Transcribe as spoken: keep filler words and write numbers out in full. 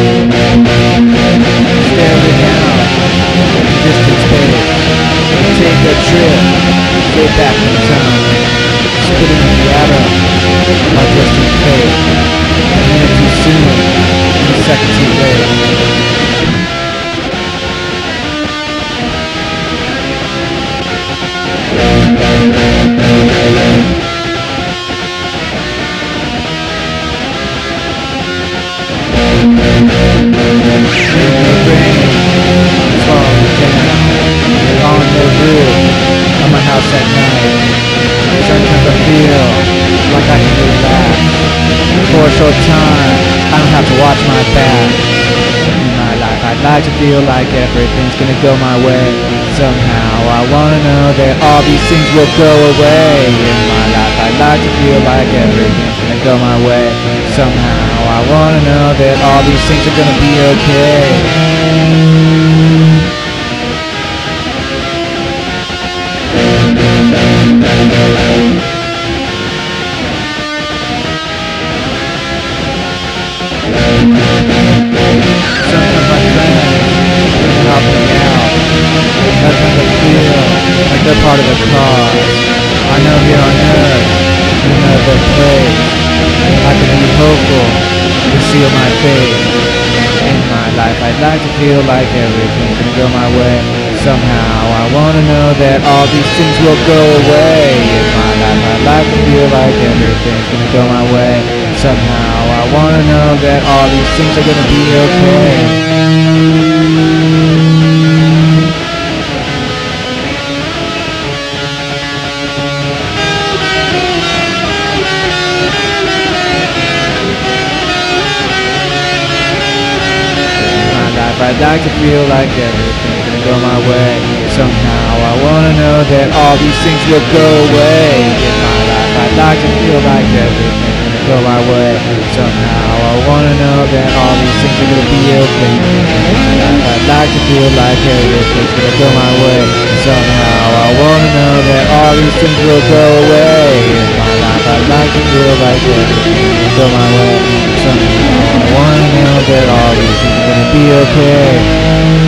Staring out into distant space. Take a trip, straight back in time. Spitting in the atom of my distant fate. A minute too soon, a second too late. At night, sometimes I feel like I can relax. For a short time, I don't have to watch my back. In my life, I'd like to feel like everything's gonna go my way. Somehow, I wanna know that all these things will go away. In my life, I'd like to feel like everything's gonna go my way. Somehow, I wanna know that all these things are gonna be okay. Sometimes my friends help me out. Sometimes I feel like they're part of the cause. I know here on earth, in another place, I can be hopeful to seal my fate. In my life, I'd like to feel like everything's gonna go my way. Somehow, I wanna know that all these things will go away. In my life, I'd like to feel like everything's gonna go my way. Somehow, I wanna know that all these things are gonna be okay. I'd like to feel like everything's gonna go my way. Somehow I wanna know that all these things will go away. In my life, I'd like to feel like everything's gonna go my way. Somehow I wanna know that all these things are gonna be okay. In my life, I'd like to feel like everything's gonna go my way. Somehow I wanna know that all these things will go away. In my life, I'd like to feel like everything's gonna go my way. Somehow I wanna know that all these things are gonna be okay.